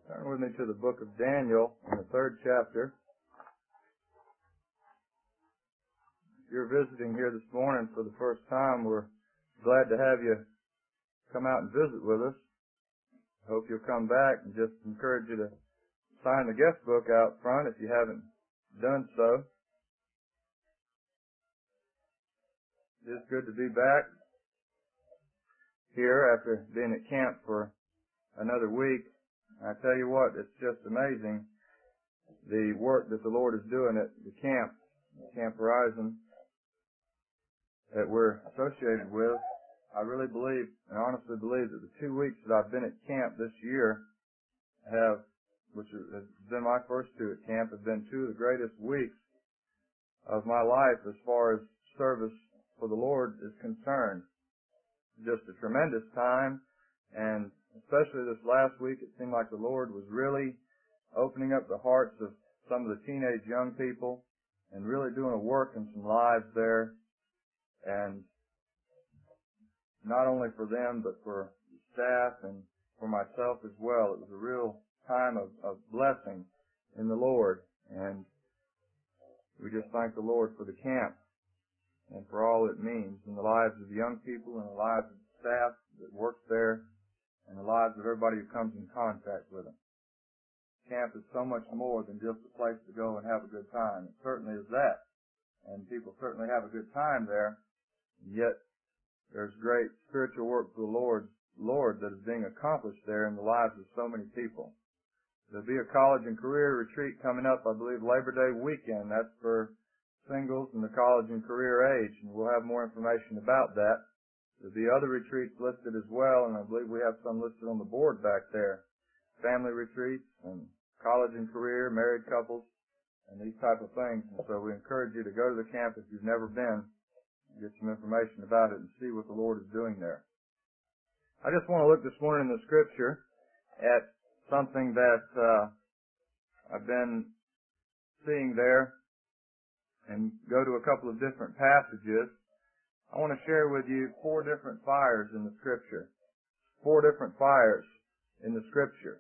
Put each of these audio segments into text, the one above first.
Turn with me to the book of Daniel in the 3rd chapter. If you're visiting here this morning for the first time, we're glad to have you come out and visit with us. I hope you'll come back, and just encourage you to sign the guest book out front if you haven't done so. It is good to be back here after being at camp for another week. I tell you what, it's just amazing the work that the Lord is doing at the Camp Horizon that we're associated with. I really believe, and honestly believe, that the 2 weeks that I've been at camp this year which has been my first 2 at camp, have been 2 of the greatest weeks of my life as far as service for the Lord is concerned. Just a tremendous time, and especially this last week, it seemed like the Lord was really opening up the hearts of some of the teenage young people and really doing a work in some lives there. And not only for them, but for the staff and for myself as well. It was a real time of blessing in the Lord. And we just thank the Lord for the camp and for all it means in the lives of the young people and the lives of the staff that works there, and the lives of everybody who comes in contact with them. Camp is so much more than just a place to go and have a good time. It certainly is that. And people certainly have a good time there. And yet, there's great spiritual work for the Lord that is being accomplished there in the lives of so many people. There'll be a college and career retreat coming up, I believe, Labor Day weekend. That's for singles in the college and career age, and we'll have more information about that. There'll be other retreats listed as well, and I believe we have some listed on the board back there. Family retreats and college and career, married couples, and these type of things. And so we encourage you to go to the camp if you've never been, and get some information about it and see what the Lord is doing there. I just want to look this morning in the Scripture at something that I've been seeing there and go to a couple of different passages. I want to share with you 4 different fires in the Scripture. 4 different fires in the Scripture.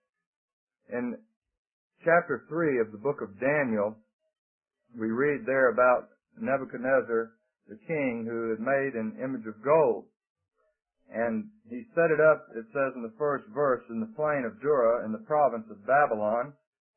In chapter 3 of the book of Daniel, we read there about Nebuchadnezzar, the king, who had made an image of gold. And he set it up, it says in the first verse, in the plain of Dura, in the province of Babylon.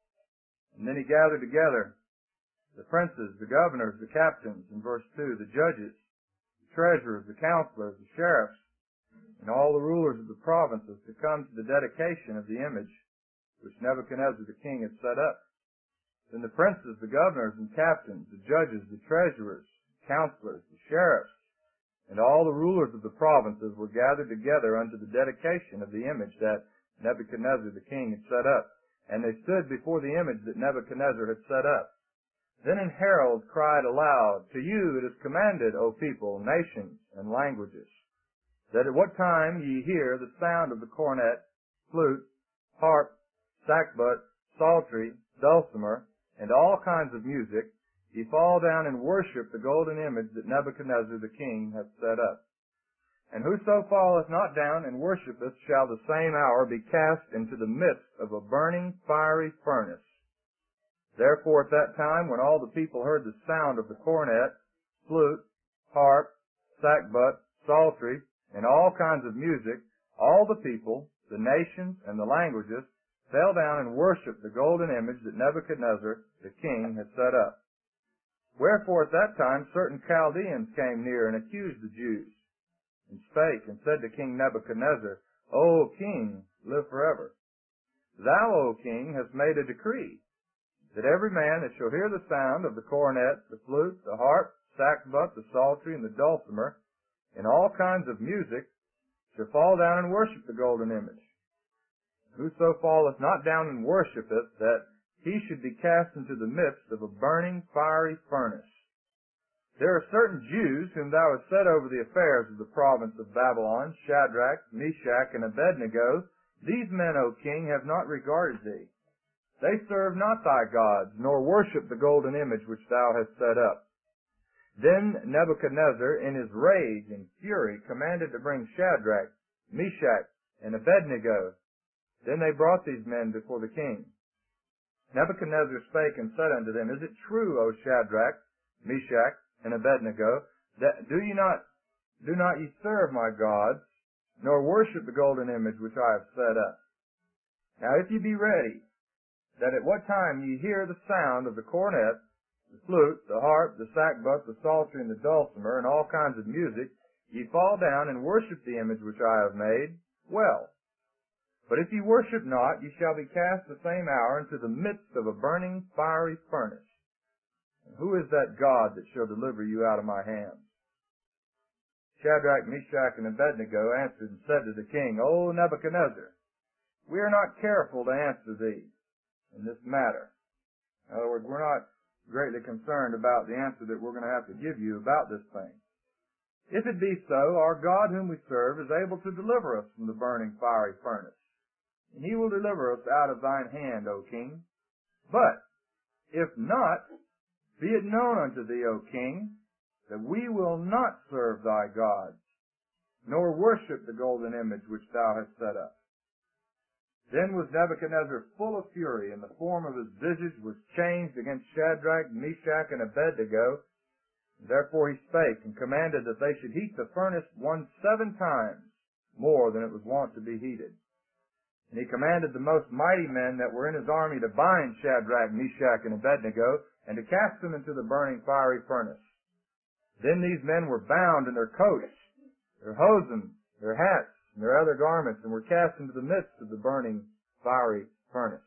And then he gathered together the princes, the governors, the captains, in verse 2, the judges, treasurers, the counselors, the sheriffs, and all the rulers of the provinces to come to the dedication of the image which Nebuchadnezzar the king had set up. Then the princes, the governors and captains, the judges, the treasurers, counselors, the sheriffs, and all the rulers of the provinces were gathered together unto the dedication of the image that Nebuchadnezzar the king had set up. And they stood before the image that Nebuchadnezzar had set up. Then an herald cried aloud, To you it is commanded, O people, nations, and languages, that at what time ye hear the sound of the cornet, flute, harp, sackbut, psaltery, dulcimer, and all kinds of music, ye fall down and worship the golden image that Nebuchadnezzar the king hath set up. And whoso falleth not down and worshipeth shall the same hour be cast into the midst of a burning fiery furnace. Therefore at that time, when all the people heard the sound of the cornet, flute, harp, sackbut, psaltery, and all kinds of music, all the people, the nations, and the languages fell down and worshipped the golden image that Nebuchadnezzar the king had set up. Wherefore at that time certain Chaldeans came near and accused the Jews, and spake and said to King Nebuchadnezzar, O king, live forever. Thou, O king, hast made a decree, that every man that shall hear the sound of the cornet, the flute, the harp, sackbut, the psaltery, and the dulcimer, and all kinds of music, shall fall down and worship the golden image. Whoso falleth not down and worshipeth, that he should be cast into the midst of a burning fiery furnace. There are certain Jews whom thou hast set over the affairs of the province of Babylon, Shadrach, Meshach, and Abednego. These men, O king, have not regarded thee. They serve not thy gods, nor worship the golden image which thou hast set up. Then Nebuchadnezzar, in his rage and fury, commanded to bring Shadrach, Meshach, and Abednego. Then they brought these men before the king. Nebuchadnezzar spake and said unto them, Is it true, O Shadrach, Meshach, and Abednego, that do not ye serve my gods, nor worship the golden image which I have set up? Now if ye be ready, that at what time ye hear the sound of the cornet, the flute, the harp, the sackbut, the psaltery, and the dulcimer, and all kinds of music, ye fall down and worship the image which I have made, well. But if ye worship not, ye shall be cast the same hour into the midst of a burning fiery furnace. And who is that God that shall deliver you out of my hands? Shadrach, Meshach, and Abednego answered and said to the king, O Nebuchadnezzar, we are not careful to answer thee in this matter. In other words, we're not greatly concerned about the answer that we're going to have to give you about this thing. If it be so, our God whom we serve is able to deliver us from the burning fiery furnace, and he will deliver us out of thine hand, O king. But if not, be it known unto thee, O king, that we will not serve thy gods, nor worship the golden image which thou hast set up. Then was Nebuchadnezzar full of fury, and the form of his visage was changed against Shadrach, Meshach, and Abednego. Therefore he spake, and commanded that they should heat the furnace 7 times more than it was wont to be heated. And he commanded the most mighty men that were in his army to bind Shadrach, Meshach, and Abednego, and to cast them into the burning fiery furnace. Then these men were bound in their coats, their hosen, their hats, and their other garments, and were cast into the midst of the burning fiery furnace.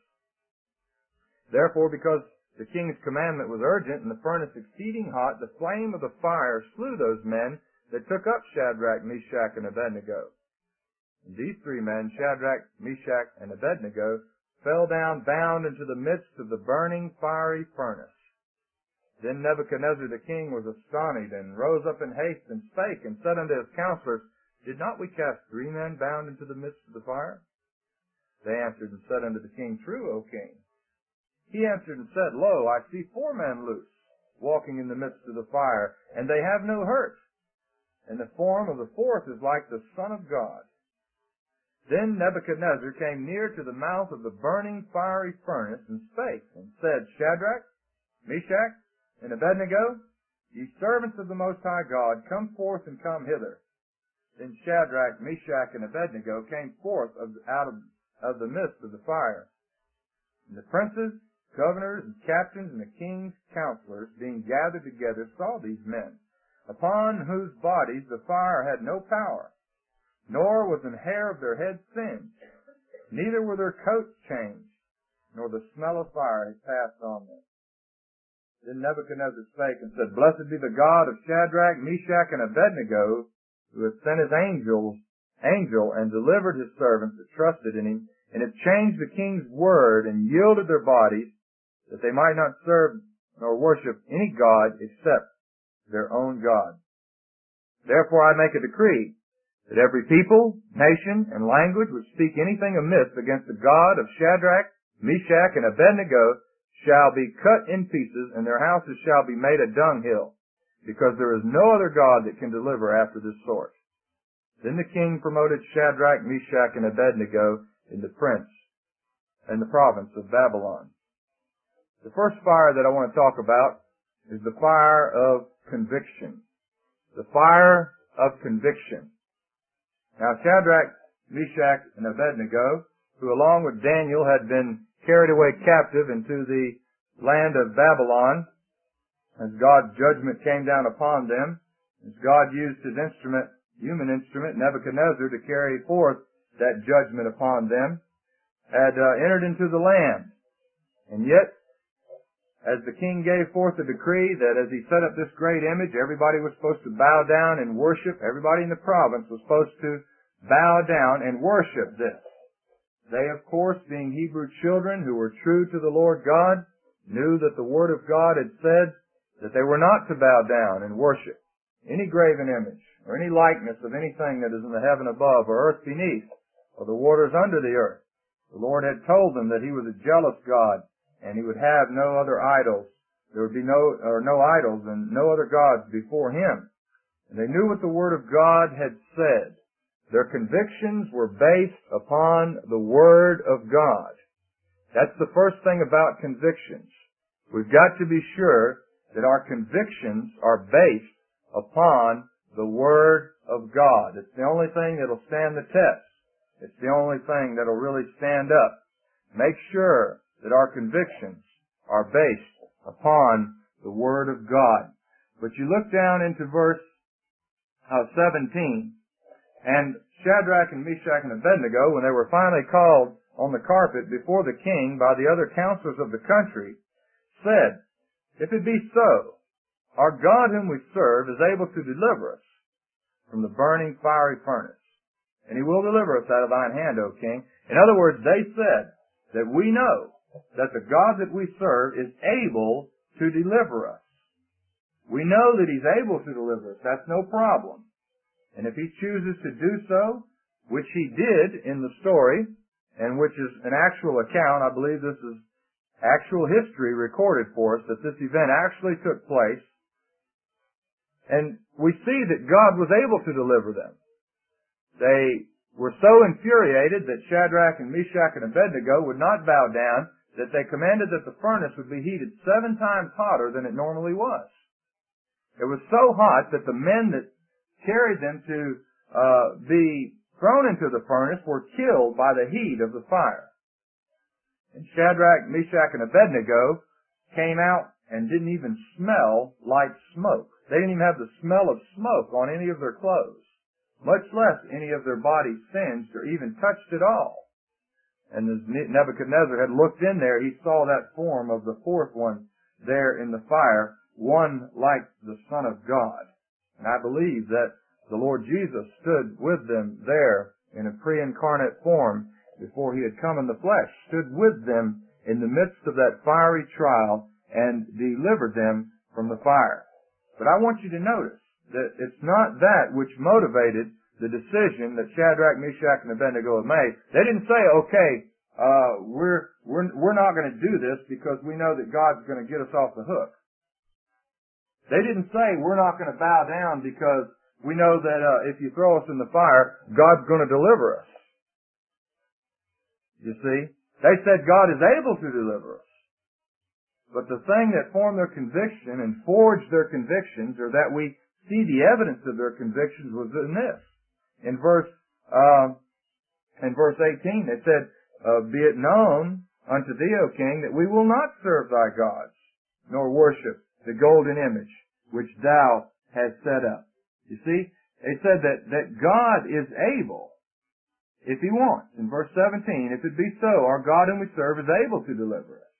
Therefore, because the king's commandment was urgent, and the furnace exceeding hot, the flame of the fire slew those men that took up Shadrach, Meshach, and Abednego. And these 3 men, Shadrach, Meshach, and Abednego, fell down bound into the midst of the burning fiery furnace. Then Nebuchadnezzar the king was astonished, and rose up in haste, and spake, and said unto his counselors, Did not we cast 3 men bound into the midst of the fire? They answered and said unto the king, True, O king. He answered and said, Lo, I see 4 men loose, walking in the midst of the fire, and they have no hurt. And the form of the 4th is like the Son of God. Then Nebuchadnezzar came near to the mouth of the burning fiery furnace, and spake, and said, Shadrach, Meshach, and Abednego, ye servants of the Most High God, come forth and come hither. Then Shadrach, Meshach, and Abednego came forth out of the midst of the fire. And the princes, governors, and captains, and the king's counselors, being gathered together, saw these men, upon whose bodies the fire had no power, nor was an hair of their heads singed, neither were their coats changed, nor the smell of fire had passed on them. Then Nebuchadnezzar spake and said, Blessed be the God of Shadrach, Meshach, and Abednego, who hath sent his angel and delivered his servants that trusted in him, and have changed the king's word, and yielded their bodies, that they might not serve nor worship any god except their own God. Therefore I make a decree, that every people, nation, and language which speak anything amiss against the God of Shadrach, Meshach, and Abednego shall be cut in pieces, and their houses shall be made a dunghill, because there is no other God that can deliver after this sort. Then the king promoted Shadrach, Meshach, and Abednego into prince in the province of Babylon. The first fire that I want to talk about is the fire of conviction. The fire of conviction. Now Shadrach, Meshach, and Abednego, who along with Daniel had been carried away captive into the land of Babylon, as God's judgment came down upon them, as God used his instrument, human instrument, Nebuchadnezzar, to carry forth that judgment upon them, had entered into the land. And yet, as the king gave forth a decree that as he set up this great image, everybody was supposed to bow down and worship, everybody in the province was supposed to bow down and worship this. They, of course, being Hebrew children who were true to the Lord God, knew that the Word of God had said that they were not to bow down and worship any graven image or any likeness of anything that is in the heaven above or earth beneath or the waters under the earth. The Lord had told them that he was a jealous God and he would have no other idols. There would be no idols and no other gods before him. And they knew what the Word of God had said. Their convictions were based upon the Word of God. That's the first thing about convictions. We've got to be sure that our convictions are based upon the Word of God. It's the only thing that'll stand the test. It's the only thing that'll really stand up. Make sure that our convictions are based upon the Word of God. But you look down into verse 17, and Shadrach and Meshach and Abednego, when they were finally called on the carpet before the king by the other counselors of the country, said, "If it be so, our God whom we serve is able to deliver us from the burning fiery furnace, and he will deliver us out of thine hand, O king." In other words, they said that we know that the God that we serve is able to deliver us. We know that he's able to deliver us. That's no problem. And if he chooses to do so, which he did in the story, and which is an actual account, I believe this is actual history recorded for us, that this event actually took place, and we see that God was able to deliver them. They were so infuriated that Shadrach and Meshach and Abednego would not bow down that they commanded that the furnace would be heated 7 times hotter than it normally was. It was so hot that the men that carried them to be thrown into the furnace were killed by the heat of the fire. And Shadrach, Meshach, and Abednego came out and didn't even smell like smoke. They didn't even have the smell of smoke on any of their clothes, much less any of their bodies singed or even touched at all. And as Nebuchadnezzar had looked in there, he saw that form of the fourth one there in the fire, one like the Son of God. And I believe that the Lord Jesus stood with them there in a pre-incarnate form before he had come in the flesh, stood with them in the midst of that fiery trial and delivered them from the fire. But I want you to notice that it's not that which motivated the decision that Shadrach, Meshach, and Abednego had made. They didn't say, okay, we're not going to do this because we know that God's going to get us off the hook. They didn't say, we're not going to bow down because we know that if you throw us in the fire, God's going to deliver us. You see? They said God is able to deliver us. But the thing that formed their conviction and forged their convictions, or that we see the evidence of their convictions, was in this. In verse 18, it said, "Be it known unto thee, O king, that we will not serve thy gods, nor worship the golden image which thou hast set up." You see, they said that God is able, if he wants. In verse 17, "If it be so, our God whom we serve is able to deliver us.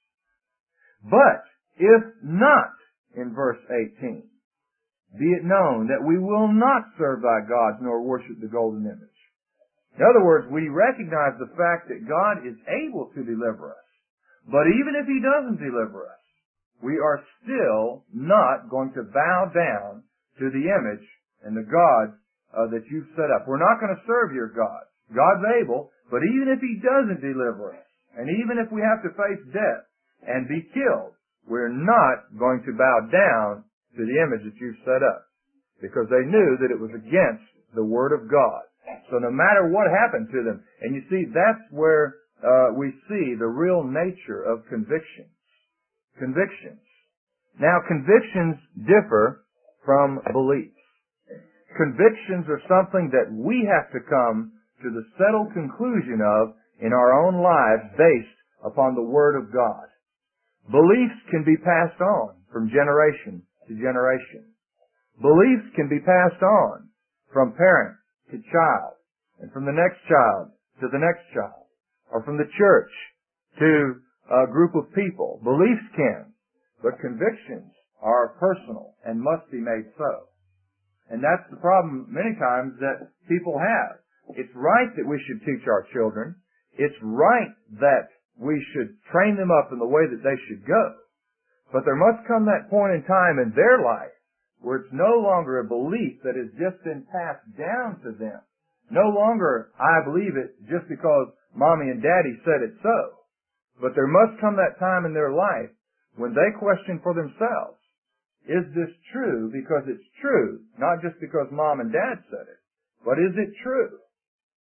But if not," in verse 18, "be it known that we will not serve thy gods nor worship the golden image." In other words, we recognize the fact that God is able to deliver us. But even if he doesn't deliver us, we are still not going to bow down to the image and the gods that you've set up. We're not going to serve your gods. God's able, but even if he doesn't deliver us, and even if we have to face death and be killed, we're not going to bow down to the image that you've set up, because they knew that it was against the Word of God. So no matter what happened to them, and you see, that's where we see the real nature of convictions. Convictions. Now, convictions differ from beliefs. Convictions are something that we have to come to the settled conclusion of in our own lives based upon the Word of God. Beliefs can be passed on from generation to generation. Beliefs can be passed on from parent to child, and from the next child to the next child, or from the church to a group of people. Beliefs can, but convictions are personal and must be made so. And that's the problem many times that people have. It's right that we should teach our children. It's right that we should train them up in the way that they should go. But there must come that point in time in their life where it's no longer a belief that has just been passed down to them. No longer, I believe it just because mommy and daddy said it so. But there must come that time in their life when they question for themselves, is this true because it's true, not just because mom and dad said it, but is it true?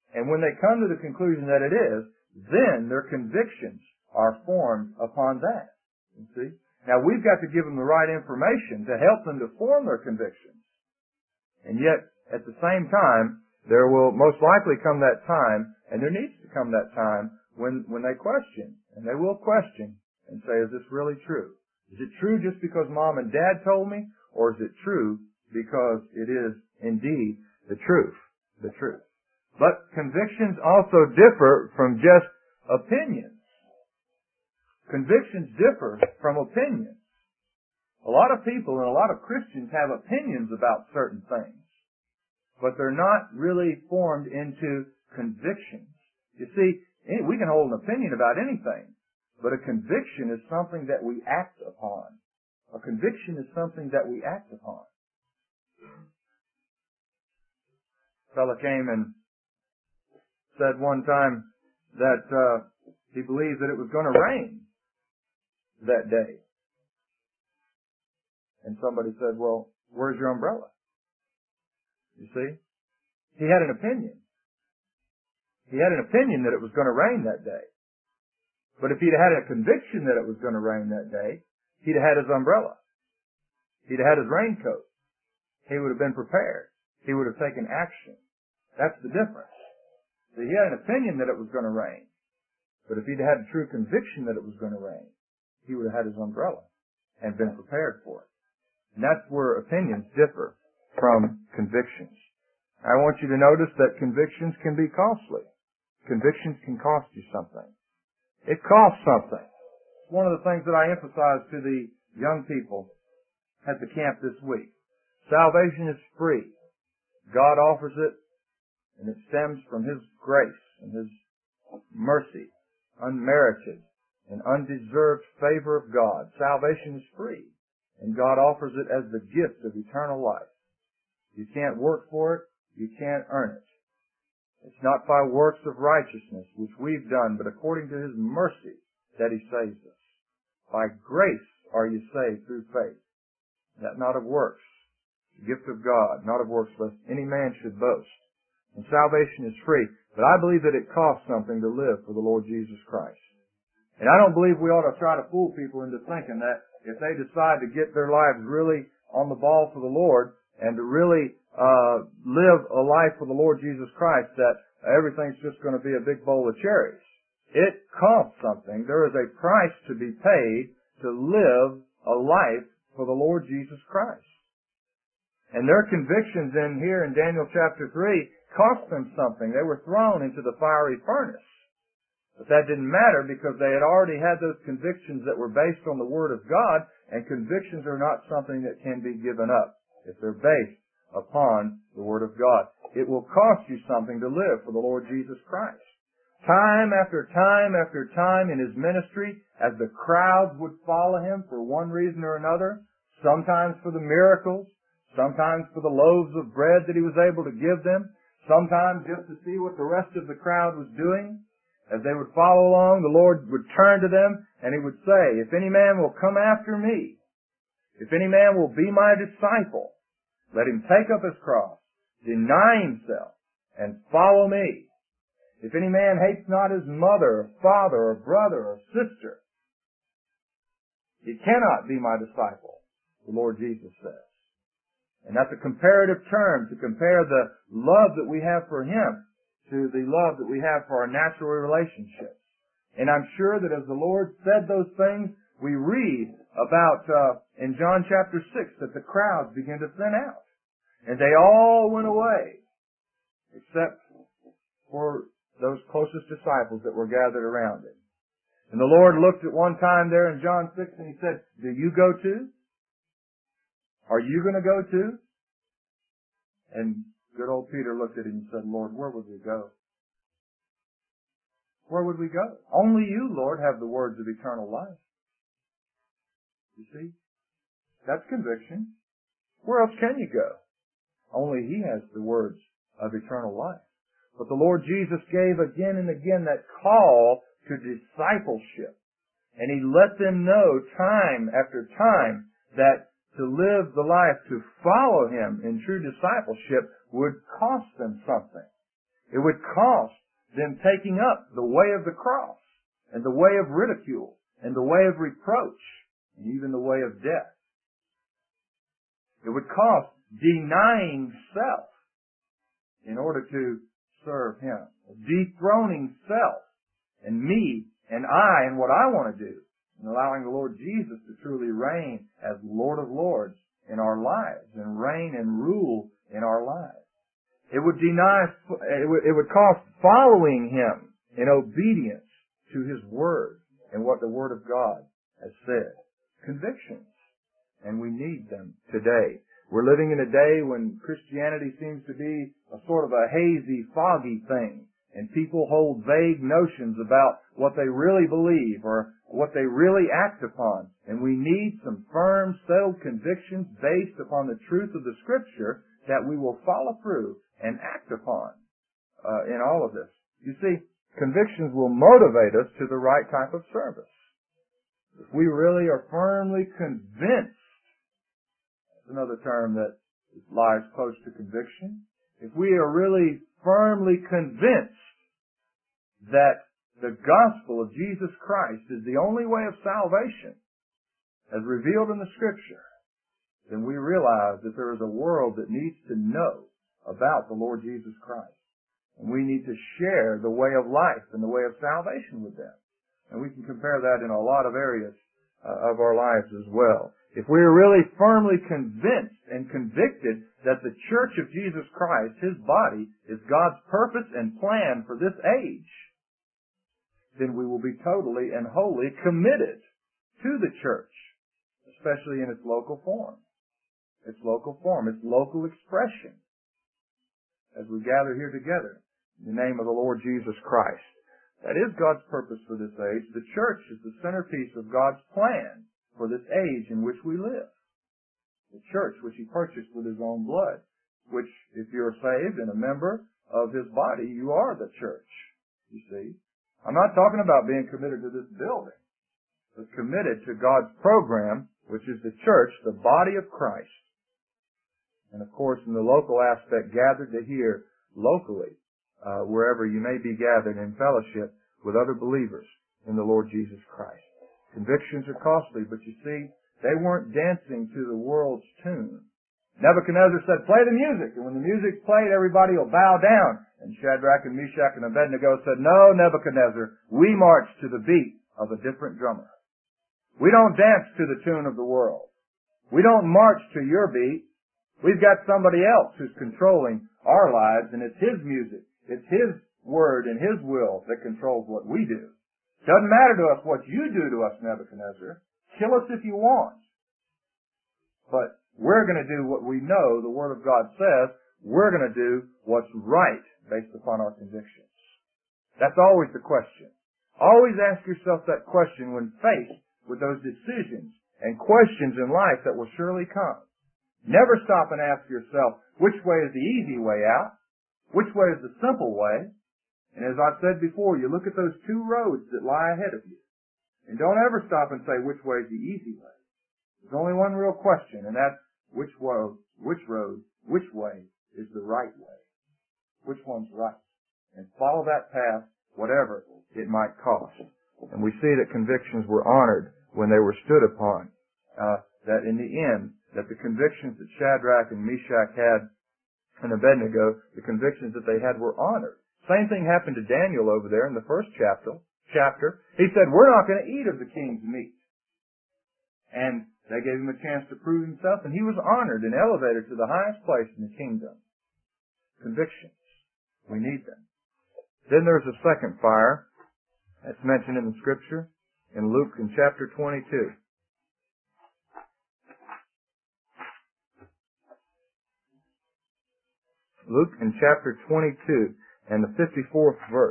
And when they come to the conclusion that it is, then their convictions are formed upon that. You see? Now we've got to give them the right information to help them to form their convictions. And yet, at the same time, there will most likely come that time, and there needs to come that time, when they question. And they will question and say, is this really true? Is it true just because Mom and Dad told me? Or is it true because it is indeed the truth? The truth. But convictions also differ from just opinions. Convictions differ from opinions. A lot of people and a lot of Christians have opinions about certain things, but they're not really formed into convictions. You see, we can hold an opinion about anything, but a conviction is something that we act upon. A conviction is something that we act upon. A fellow came and said one time that he believed that it was going to rain that day. And somebody said, well, where's your umbrella? You see? He had an opinion. He had an opinion that it was going to rain that day. But if he'd had a conviction that it was going to rain that day, he'd have had his umbrella. He'd have had his raincoat. He would have been prepared. He would have taken action. That's the difference. So he had an opinion that it was going to rain. But if he'd had a true conviction that it was going to rain, he would have had his umbrella and been prepared for it. And that's where opinions differ from convictions. I want you to notice that convictions can be costly. Convictions can cost you something. It costs something. It's one of the things that I emphasize to the young people at the camp this week. Salvation is free. God offers it, and it stems from His grace and His mercy, unmerited and undeserved favor of God. Salvation is free, and God offers it as the gift of eternal life. You can't work for it. You can't earn it. It's not by works of righteousness which we've done, but according to His mercy that He saves us. By grace are you saved through faith, that not of works, the gift of God, not of works, lest any man should boast. And salvation is free, but I believe that it costs something to live for the Lord Jesus Christ. And I don't believe we ought to try to fool people into thinking that if they decide to get their lives really on the ball for the Lord and to really live a life for the Lord Jesus Christ, that everything's just going to be a big bowl of cherries. It costs something. There is a price to be paid to live a life for the Lord Jesus Christ. And their convictions in here in Daniel chapter 3 cost them something. They were thrown into the fiery furnace. But that didn't matter because they had already had those convictions that were based on the Word of God, and convictions are not something that can be given up if they're based upon the Word of God. It will cost you something to live for the Lord Jesus Christ. Time after time after time in His ministry, as the crowds would follow Him for one reason or another, sometimes for the miracles, sometimes for the loaves of bread that He was able to give them, sometimes just to see what the rest of the crowd was doing. As they would follow along, the Lord would turn to them and He would say, if any man will come after me, if any man will be my disciple, let him take up his cross, deny himself, and follow me. If any man hates not his mother, or father, or brother, or sister, he cannot be my disciple, the Lord Jesus says. And that's a comparative term to compare the love that we have for Him to the love that we have for our natural relationships. And I'm sure that as the Lord said those things, we read about in John chapter 6 that the crowds began to thin out. And they all went away, except for those closest disciples that were gathered around Him. And the Lord looked at one time there in John 6 and He said, do you go too? Are you going to go too? And good old Peter looked at Him and said, Lord, where would we go? Where would we go? Only You, Lord, have the words of eternal life. You see? That's conviction. Where else can you go? Only He has the words of eternal life. But the Lord Jesus gave again and again that call to discipleship. And He let them know time after time that to live the life, to follow Him in true discipleship would cost them something. It would cost them taking up the way of the cross and the way of ridicule and the way of reproach and even the way of death. It would cost denying self in order to serve Him, dethroning self and me and I and what I want to do, and allowing the Lord Jesus to truly reign as Lord of Lords in our lives and reign and rule in our lives. It would cost following Him in obedience to His Word and what the Word of God has said. Convictions. And we need them today. We're living in a day when Christianity seems to be a sort of a hazy, foggy thing, and people hold vague notions about what they really believe or what they really act upon. And we need some firm, settled convictions based upon the truth of the Scripture that we will follow through and act upon in all of this. You see, convictions will motivate us to the right type of service. If we really are firmly convinced, that's another term that lies close to conviction. If we are really firmly convinced that the gospel of Jesus Christ is the only way of salvation, as revealed in the Scripture, then we realize that there is a world that needs to know about the Lord Jesus Christ. And we need to share the way of life and the way of salvation with them. And we can compare that in a lot of areas of our lives as well. If we are really firmly convinced and convicted that the Church of Jesus Christ, His body, is God's purpose and plan for this age, then we will be totally and wholly committed to the church, especially in its local form. Its local form, its local expression, as we gather here together in the name of the Lord Jesus Christ. That is God's purpose for this age. The church is the centerpiece of God's plan for this age in which we live. The church which He purchased with His own blood, which, if you're saved and a member of His body, you are the church, you see. I'm not talking about being committed to this building, but committed to God's program, which is the church, the body of Christ. And of course, in the local aspect, gathered to hear locally, wherever you may be gathered in fellowship with other believers in the Lord Jesus Christ. Convictions are costly, but you see, they weren't dancing to the world's tune. Nebuchadnezzar said, play the music, and when the music's played, everybody will bow down. And Shadrach and Meshach and Abednego said, no, Nebuchadnezzar, we march to the beat of a different drummer. We don't dance to the tune of the world. We don't march to your beat. We've got somebody else who's controlling our lives, and it's His music. It's His word and His will that controls what we do. Doesn't matter to us what you do to us, Nebuchadnezzar. Kill us if you want. But we're going to do what we know the Word of God says. We're going to do what's right based upon our convictions. That's always the question. Always ask yourself that question when faced with those decisions and questions in life that will surely come. Never stop and ask yourself, which way is the easy way out? Which way is the simple way? And as I've said before, you look at those two roads that lie ahead of you. And don't ever stop and say, which way is the easy way? There's only one real question, and that's which way is the right way? Which one's right? And follow that path, whatever it might cost. And we see that convictions were honored when they were stood upon. That in the end, that the convictions that Shadrach and Meshach had and Abednego, the convictions that they had were honored. Same thing happened to Daniel over there in the first chapter. He said, we're not going to eat of the king's meat. And they gave him a chance to prove himself, and he was honored and elevated to the highest place in the kingdom. Convictions. We need them. Then there's a second fire that's mentioned in the Scripture in Luke in chapter 22. Luke in chapter 22 and the 54th verse.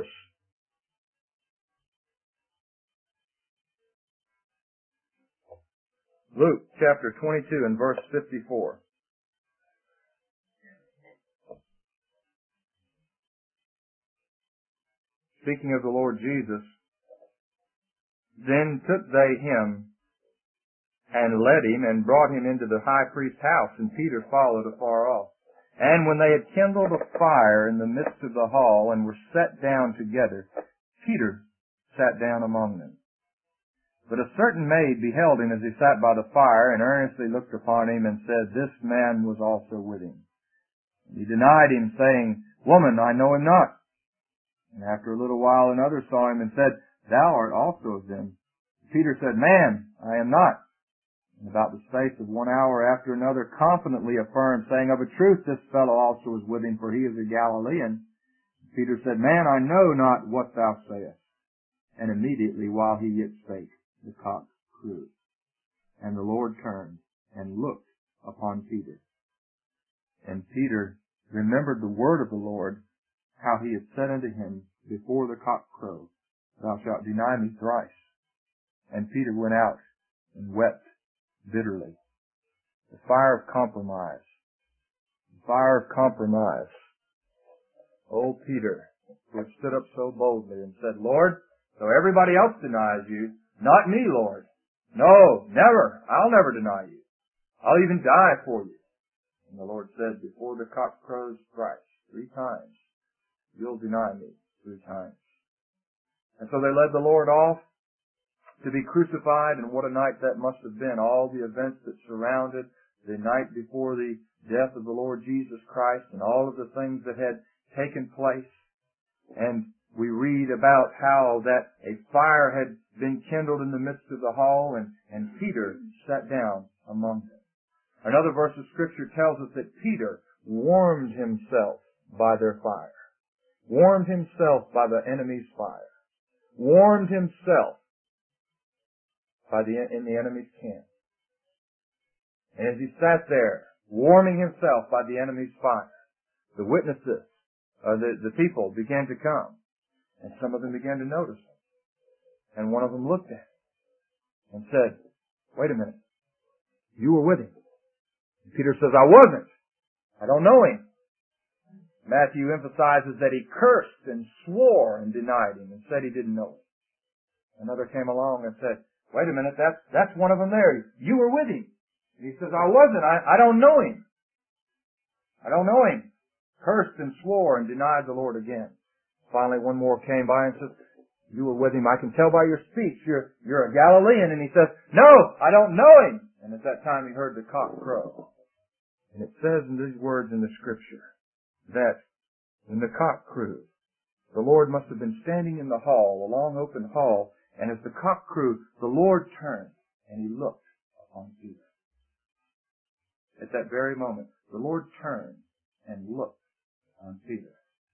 Luke chapter 22 and verse 54. Speaking of the Lord Jesus, then took they him and led him and brought him into the high priest's house, and Peter followed afar off. And when they had kindled a fire in the midst of the hall and were sat down together, Peter sat down among them. But a certain maid beheld him as he sat by the fire, and earnestly looked upon him, and said, This man was also with him. And he denied him, saying, Woman, I know him not. And after a little while another saw him, and said, Thou art also of them. Peter said, Man, I am not. And about the space of 1 hour after another confidently affirmed, saying, Of a truth this fellow also was with him, for he is a Galilean. Peter said, Man, I know not what thou sayest. And immediately while he yet spake, the cock crew. And the Lord turned and looked upon Peter. And Peter remembered the word of the Lord, how he had said unto him, Before the cock crow, thou shalt deny me thrice. And Peter went out and wept bitterly. The fire of compromise. The fire of compromise. Old Peter, who had stood up so boldly and said, Lord, though everybody else denies you, not me, Lord. No, never. I'll never deny you. I'll even die for you. And the Lord said, Before the cock crows thrice, 3 times, you'll deny me 3 times. And so they led the Lord off to be crucified, and what a night that must have been. All the events that surrounded the night before the death of the Lord Jesus Christ, and all of the things that had taken place. And we read about how that a fire had been kindled in the midst of the hall, and Peter sat down among them. Another verse of Scripture tells us that Peter warmed himself by their fire, warmed himself by the enemy's fire, warmed himself in the enemy's camp. And as he sat there, warming himself by the enemy's fire, the witnesses, the people began to come. And some of them began to notice him. And one of them looked at him and said, Wait a minute. You were with him. And Peter says, I wasn't. I don't know him. Matthew emphasizes that he cursed and swore and denied him and said he didn't know him. Another came along and said, Wait a minute, that's one of them there. You were with him. And he says, I wasn't. I don't know him. I don't know him. Cursed and swore and denied the Lord again. Finally, one more came by and says, You were with him. I can tell by your speech. You're a Galilean. And he says, No, I don't know him. And at that time he heard the cock crow. And it says in these words in the Scripture that when the cock crew, the Lord must have been standing in the hall, a long open hall, and as the cock crew, the Lord turned and he looked upon Peter. At that very moment, the Lord turned and looked on Peter.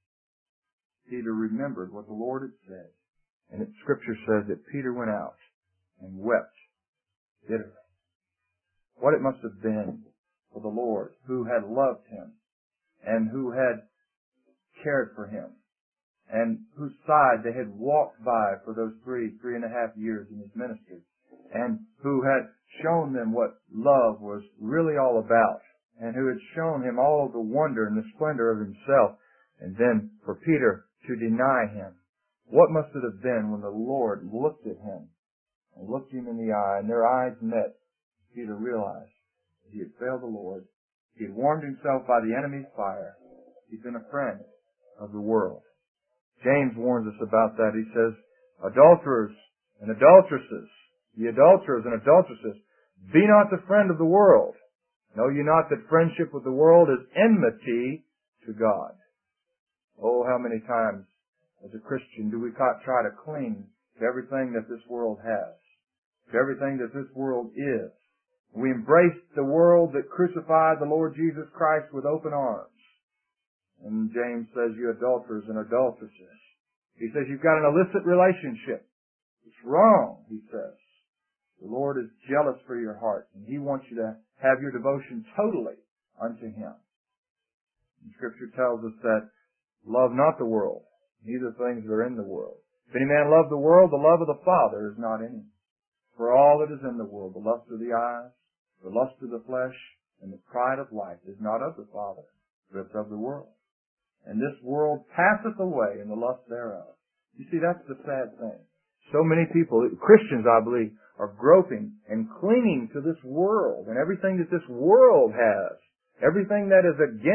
Peter remembered what the Lord had said, and the Scripture says that Peter went out and wept bitterly. What it must have been for the Lord, who had loved him and who had cared for him, and whose side they had walked by for those 3.5 years in his ministry, and who had shown them what love was really all about, and who had shown him all the wonder and the splendor of himself, and then for Peter to deny him. What must it have been when the Lord looked at him and looked him in the eye, and their eyes met? Peter realized that he had failed the Lord. He had warmed himself by the enemy's fire. He'd been a friend of the world. James warns us about that. He says, Adulterers and adulteresses, ye adulterers and adulteresses, be not the friend of the world. Know ye not that friendship with the world is enmity to God? Oh, how many times as a Christian do we try to cling to everything that this world has, to everything that this world is. We embrace the world that crucified the Lord Jesus Christ with open arms. And James says, you adulterers and adulteresses. He says, you've got an illicit relationship. It's wrong, he says. The Lord is jealous for your heart, and he wants you to have your devotion totally unto him. And Scripture tells us that love not the world, neither things that are in the world. If any man love the world, the love of the Father is not in him. For all that is in the world, the lust of the eyes, the lust of the flesh, and the pride of life is not of the Father, but it's of the world. And this world passeth away in the lust thereof. You see, that's the sad thing. So many people, Christians I believe, are groping and clinging to this world and everything that this world has, everything that is against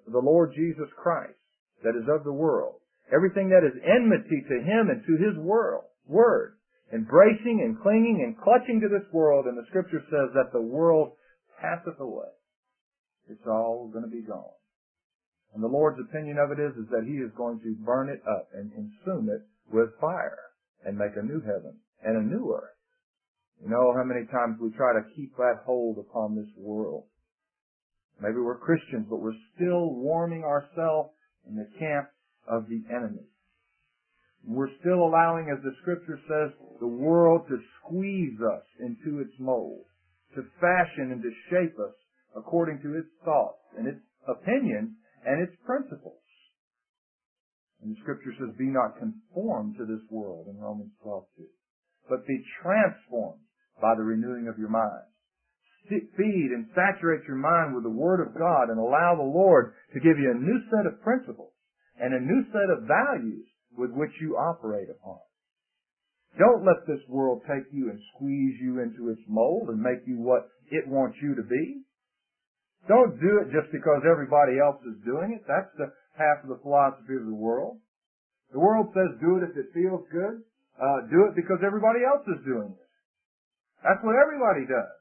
the Lord Jesus Christ, that is of the world, everything that is enmity to Him and to His word, embracing and clinging and clutching to this world, and the Scripture says that the world passeth away. It's all going to be gone. And the Lord's opinion of it is that He is going to burn it up and consume it with fire and make a new heaven and a new earth. You know how many times we try to keep that hold upon this world. Maybe we're Christians, but we're still warming ourselves in the camp of the enemy. We're still allowing, as the Scripture says, the world to squeeze us into its mold, to fashion and to shape us according to its thoughts and its opinions and its principles. And the Scripture says, be not conformed to this world in Romans 12:2, but be transformed by the renewing of your mind. Feed and saturate your mind with the Word of God and allow the Lord to give you a new set of principles and a new set of values with which you operate upon. Don't let this world take you and squeeze you into its mold and make you what it wants you to be. Don't do it just because everybody else is doing it. That's the half of the philosophy of the world. The world says do it if it feels good. Do it because everybody else is doing it. That's what everybody does.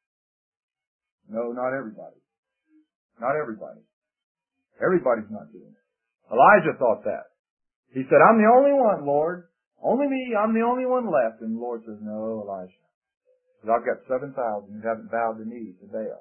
No, not everybody. Not everybody. Everybody's not doing it. Elijah thought that. He said, I'm the only one, Lord. Only me. I'm the only one left. And the Lord says, no, Elijah. Because I've got 7,000 who haven't bowed the knee to Baal.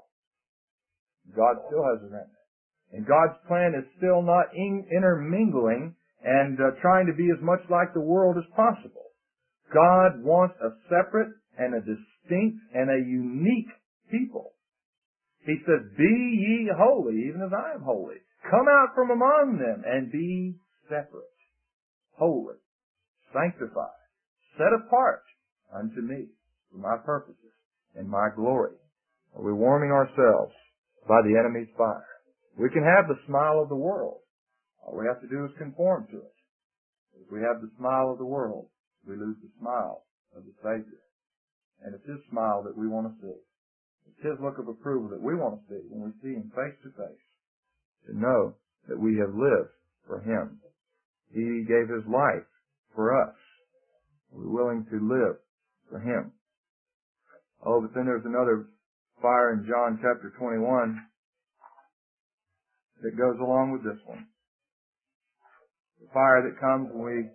God still has a remnant. And God's plan is still not intermingling and trying to be as much like the world as possible. God wants a separate and a distinct and a unique people. He says, be ye holy, even as I am holy. Come out from among them and be separate, holy, sanctified, set apart unto me for my purposes and my glory. Are we warming ourselves by the enemy's fire? We can have the smile of the world. All we have to do is conform to it. If we have the smile of the world, we lose the smile of the Savior. And it's His smile that we want to see. It's His look of approval that we want to see when we see Him face to face, to know that we have lived for Him. He gave His life for us. We're willing to live for Him. Oh, but then there's another fire in John chapter 21 that goes along with this one. The fire that comes when we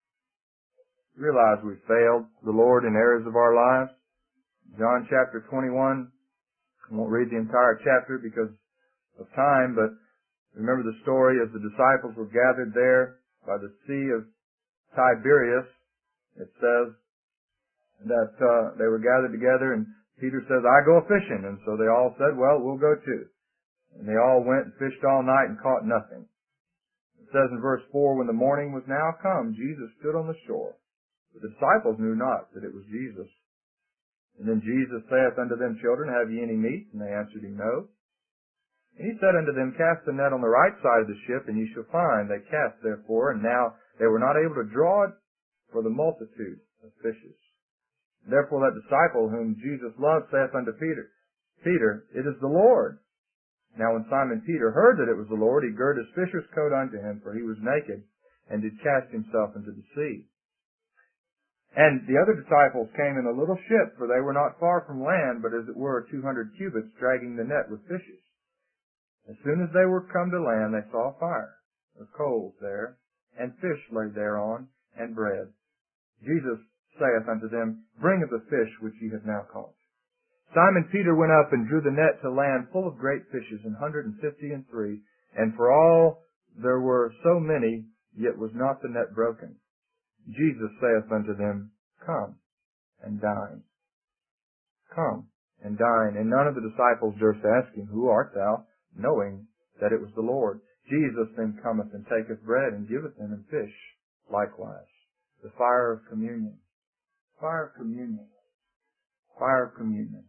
realize we failed the Lord in areas of our lives. John chapter 21. I won't read the entire chapter because of time, but remember the story as the disciples were gathered there by the Sea of Tiberias. It says that they were gathered together, and Peter says, I go fishing. And so they all said, well, we'll go too. And they all went and fished all night and caught nothing. It says in verse 4, when the morning was now come, Jesus stood on the shore. The disciples knew not that it was Jesus. And then Jesus saith unto them, children, have ye any meat? And they answered him, no. And he said unto them, cast the net on the right side of the ship, and ye shall find. They cast therefore, and now they were not able to draw it for the multitude of fishes. Therefore that disciple whom Jesus loved saith unto Peter, Peter, it is the Lord. Now when Simon Peter heard that it was the Lord, he girt his fisher's coat unto him, for he was naked, and did cast himself into the sea. And the other disciples came in a little ship, for they were not far from land, but as it were 200 cubits, dragging the net with fishes. As soon as they were come to land, they saw a fire of coals there, and fish laid thereon, and bread. Jesus saith unto them, bring of the fish which ye have now caught. Simon Peter went up and drew the net to land full of great fishes, 153, and for all there were so many, yet was not the net broken. Jesus saith unto them, come and dine. Come and dine. And none of the disciples durst ask him, who art thou? Knowing that it was the Lord. Jesus then cometh and taketh bread and giveth them, and fish likewise. The fire of communion. Fire of communion. Fire of communion.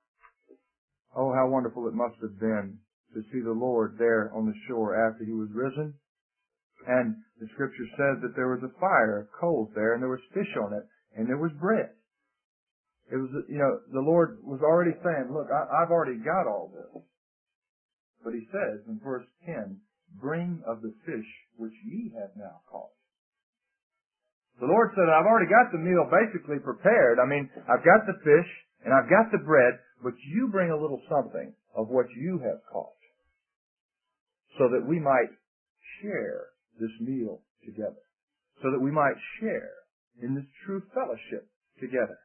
Oh, how wonderful it must have been to see the Lord there on the shore after He was risen. And the Scripture says that there was a fire of coals there, and there was fish on it, and there was bread. It was, the Lord was already saying, look, I've already got all this. But he says in verse 10, bring of the fish which ye have now caught. The Lord said, I've already got the meal basically prepared. I mean, I've got the fish and I've got the bread, but you bring a little something of what you have caught so that we might share this meal together, so that we might share in this true fellowship together.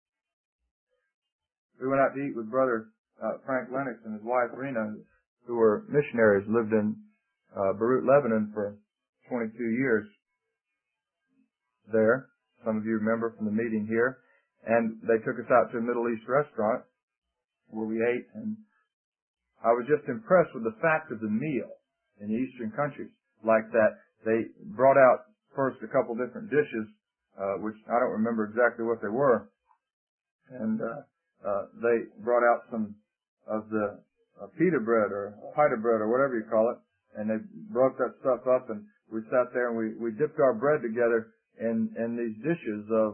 We went out to eat with Brother Frank Lennox and his wife Rena, who were missionaries, lived in Beirut, Lebanon for 22 years there. Some of you remember from the meeting here. And they took us out to a Middle East restaurant where we ate, and I was just impressed with the fact of the meal in the Eastern countries like that. They brought out first a couple different dishes, which I don't remember exactly what they were. And they brought out some of the pita bread or pita bread or whatever you call it, and they broke that stuff up, and we sat there and we dipped our bread together in these dishes of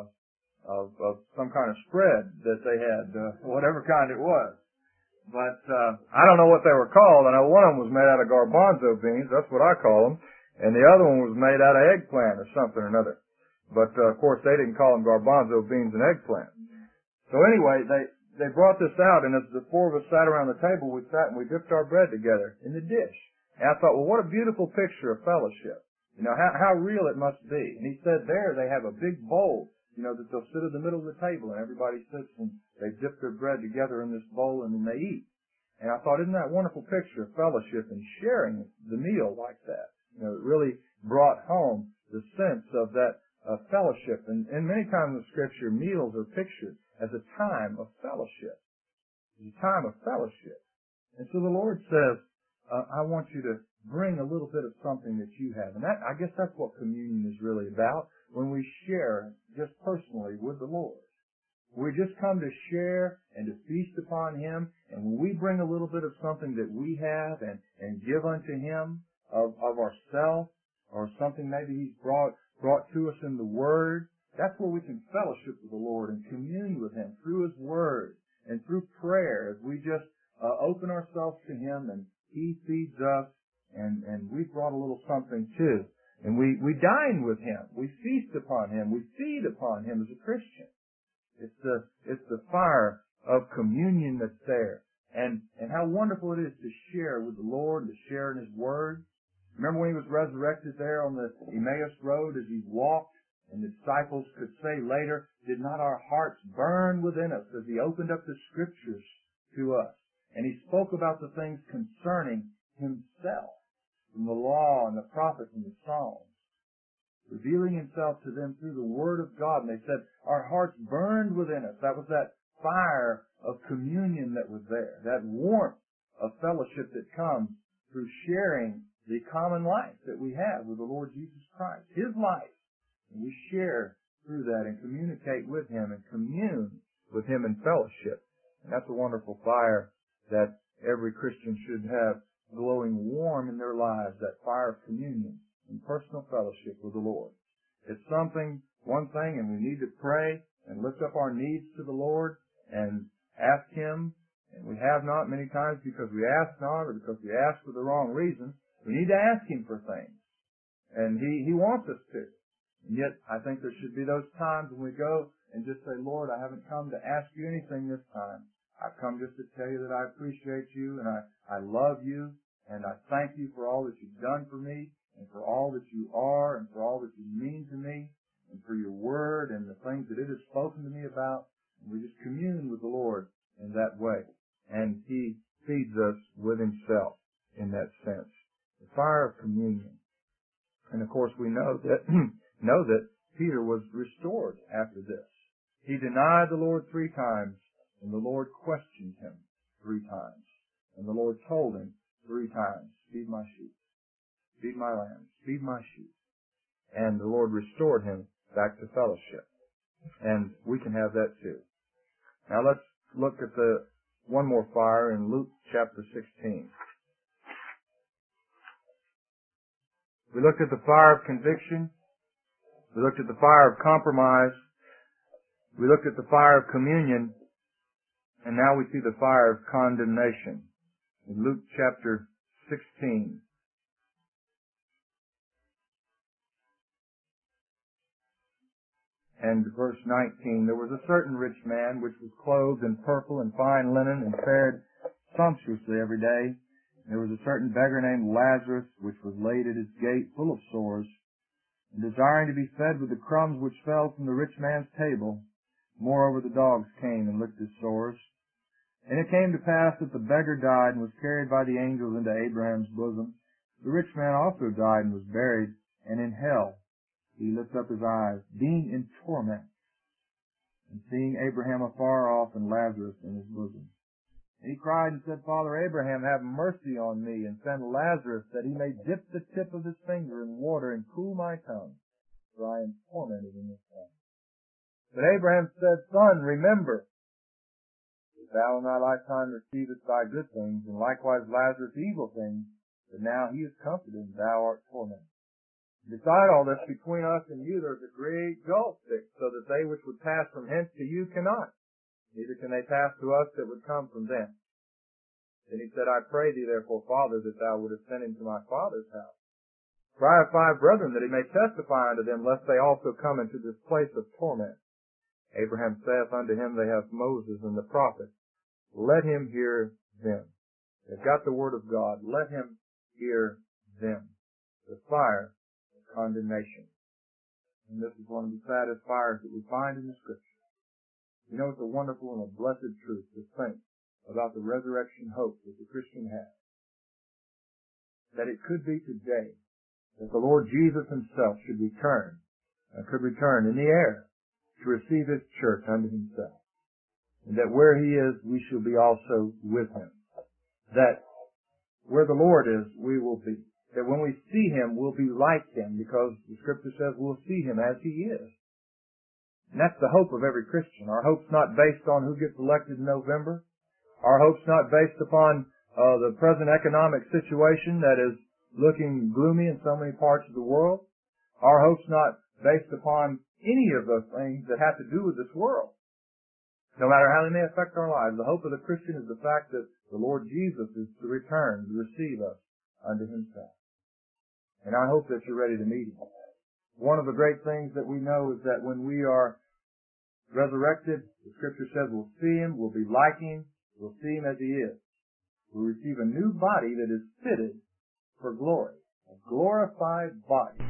some kind of spread that they had, whatever kind it was. But I don't know what they were called. I know one of them was made out of garbanzo beans. That's what I call them. And the other one was made out of eggplant or something or another. But of course they didn't call them garbanzo beans and eggplant. So anyway, they brought this out, and as the four of us sat around the table, we sat and we dipped our bread together in the dish. And I thought, well, what a beautiful picture of fellowship. You know, how real it must be. And he said there they have a big bowl, you know, that they'll sit at the middle of the table, and everybody sits and they dip their bread together in this bowl and then they eat. And I thought, isn't that a wonderful picture of fellowship and sharing the meal like that? You know, it really brought home the sense of that fellowship. And many times in Scripture, meals are pictured as a time of fellowship. It's a time of fellowship. And so the Lord says, I want you to bring a little bit of something that you have. And that, I guess that's what communion is really about, when we share just personally with the Lord. We just come to share and to feast upon Him, and when we bring a little bit of something that we have and give unto Him of ourselves, or something maybe He's brought to us in the Word, that's where we can fellowship with the Lord and commune with Him through His Word and through prayer, as we just open ourselves to Him and He feeds us, and we brought a little something too. And we dine with Him. We feast upon Him. We feed upon Him as a Christian. It's the fire of communion that's there. And how wonderful it is to share with the Lord, to share in His Word. Remember when He was resurrected there on the Emmaus Road as He walked, and the disciples could say later, did not our hearts burn within us as He opened up the Scriptures to us? And He spoke about the things concerning Himself from the law and the prophets and the Psalms, revealing Himself to them through the Word of God. And they said, our hearts burned within us. That was that fire of communion that was there, that warmth of fellowship that comes through sharing the common life that we have with the Lord Jesus Christ, His life. And we share through that and communicate with Him and commune with Him in fellowship. And that's a wonderful fire that every Christian should have glowing warm in their lives, that fire of communion and personal fellowship with the Lord. It's one thing, and we need to pray and lift up our needs to the Lord and ask Him, and we have not many times because we ask not or because we ask for the wrong reason. We need to ask Him for things, and He wants us to. And yet, I think there should be those times when we go and just say, Lord, I haven't come to ask you anything this time. I've come just to tell you that I appreciate you and I love you, and I thank you for all that you've done for me and for all that you are and for all that you mean to me and for your word and the things that it has spoken to me about. And we just commune with the Lord in that way. And He feeds us with Himself in that sense. The fire of communion. And of course we know that Peter was restored after this. He denied the Lord 3 times, and the Lord questioned him 3 times. And the Lord told him 3 times, feed my sheep, feed my lambs, feed my sheep. And the Lord restored him back to fellowship. And we can have that too. Now let's look at one more fire in Luke chapter 16. We looked at the fire of conviction. We looked at the fire of compromise. We looked at the fire of communion. And now we see the fire of condemnation. in Luke chapter 16. And verse 19, there was a certain rich man which was clothed in purple and fine linen and fared sumptuously every day. There was a certain beggar named Lazarus which was laid at his gate full of sores, and desiring to be fed with the crumbs which fell from the rich man's table. Moreover, the dogs came and licked his sores. And it came to pass that the beggar died and was carried by the angels into Abraham's bosom. The rich man also died and was buried, and in hell he lifted up his eyes, being in torment, and seeing Abraham afar off and Lazarus in his bosom. And he cried and said, Father Abraham, have mercy on me, and send Lazarus, that he may dip the tip of his finger in water and cool my tongue, for I am tormented in this flame. But Abraham said, Son, remember, that thou in thy lifetime receivest thy good things, and likewise Lazarus evil things, but now he is comforted, and thou art tormented. Beside all this, between us and you there is a great gulf fixed, so that they which would pass from hence to you cannot, neither can they pass to us that would come from thence. Then he said, I pray thee therefore, Father, that thou wouldest send him to my father's house. For I have 5 brethren, that he may testify unto them, lest they also come into this place of torment. Abraham saith unto him, They have Moses and the prophets. Let him hear them. They've got the word of God. Let him hear them. The fire of condemnation. And this is one of the saddest fires that we find in the Scripture. You know, it's a wonderful and a blessed truth to think about the resurrection hope that the Christian has. That it could be today that the Lord Jesus himself should return, could return in the air to receive his church unto himself. And that where he is, we shall be also with him. That where the Lord is, we will be. That when we see him, we'll be like him, because the Scripture says we'll see him as he is. And that's the hope of every Christian. Our hope's not based on who gets elected in November. Our hope's not based upon the present economic situation that is looking gloomy in so many parts of the world. Our hope's not based upon any of those things that have to do with this world. No matter how they may affect our lives, the hope of the Christian is the fact that the Lord Jesus is to return to receive us unto himself. And I hope that you're ready to meet him. One of the great things that we know is that when we are resurrected, the Scripture says we'll see him, we'll be like him, we'll see him as he is. We'll receive a new body that is fitted for glory, a glorified body.